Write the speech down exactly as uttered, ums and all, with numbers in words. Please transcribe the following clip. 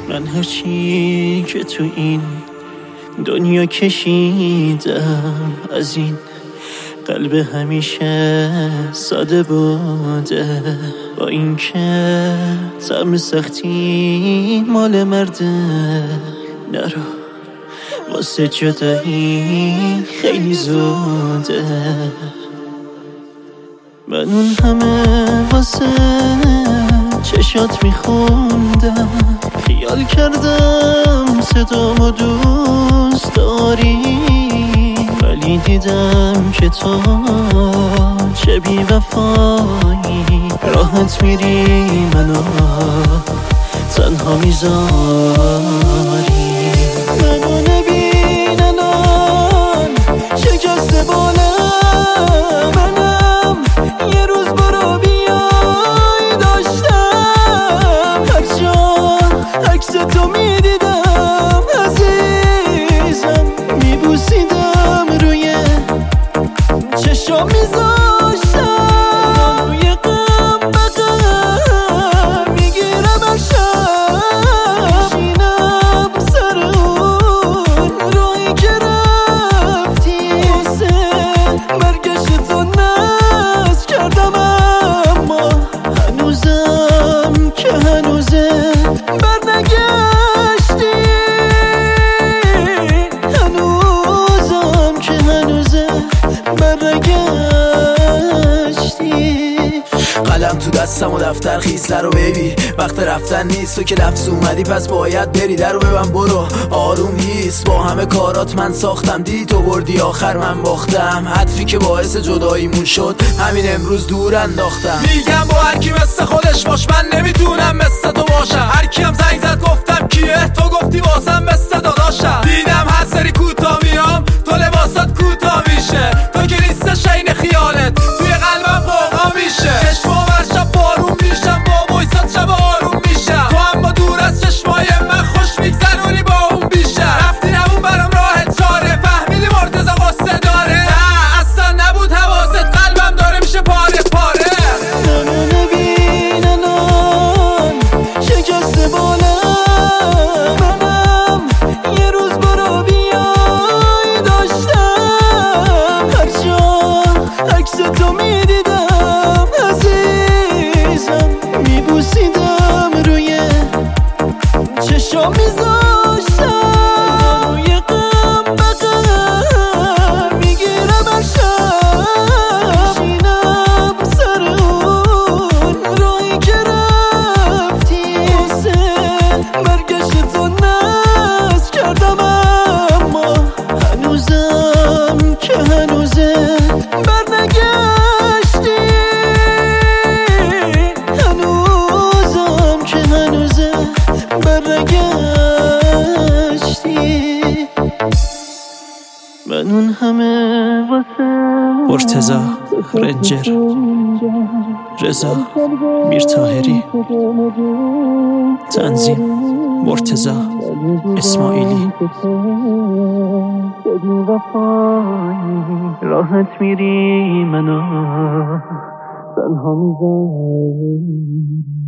من هرچی که تو این دنیا کشیدم از این قلب همیشه ساده بوده، با این که طعم سختی مال مرده. نرو واسه جدایی خیلی زوده، من اون همه واسه چشات میخوندم، خیال کردم صدامو دوست داری، ولی دیدم که تو چه بی وفایی، راحت میری منو تنها میذاری. منو نبین الان شکسته بالم، منم یه روز برو بیای داشتم، هر جا عکس تو میدیدم عزیزم، میبوسیدم روی چشم میذاشتم، روی قم بقم میگیرم عشق، میشینم سر اون روی که رفتی، واسه برگشت تو ناز کردم، اما هنوزم که هنوزه برنگشتی، هنوزم که هنوزه برنگشتی. قلم تو دستم و دفتر خیسله رو بیبی، وقت رفتن نیست تو که لفظ اومدی پس باید بری، در رو ببن برو آروم هیست، با همه کارات من ساختم، دیدی تو بردی آخر من باختم، عطفی که باعث جداییمون شد همین امروز دور انداختم. میگم با هرکی مثل خودش باش، من نمیتونم مثل تو باشم، هرکی هم زنگ زد گفتم کیه، تو گفتی واسم مثل داداشم، دیدم هر سری کوتا میام تو لباسات کوتا میشه، تو که نیستش عین خیالت توی قلبم قوقا میشه، چشمام هر شب بارون میشم با وایسات شب آروم میشم، تو هم با دور از چشمای من خوش میگذرونی با اون بیشتر، رفتی نمون برام راه چاره، فهمیدی مرتضی قصه داره، نه اصلا نبود حواست، قلبم داره میشه پاره پاره. منو نبین الان شکسته بالم، منم یه روز برو بیای داشتم، هر جا عکس تو میدیدم عزیزم، میبوسیدم روی چشم میذاشتم، روی قم بقم میگیرم عشق، میشینم سر اون روی که رفتی، واسه برگشت تو ناز کردم، اما هنوزم که هنوزه برنگشتی، هنوزم که هنوزه برنگشتی. من اون همه واسه مرتضی رنجر، رضا میرطاهری، تنظیم مرتضی اسماعیلی. راحت میری منو تنها میذاری.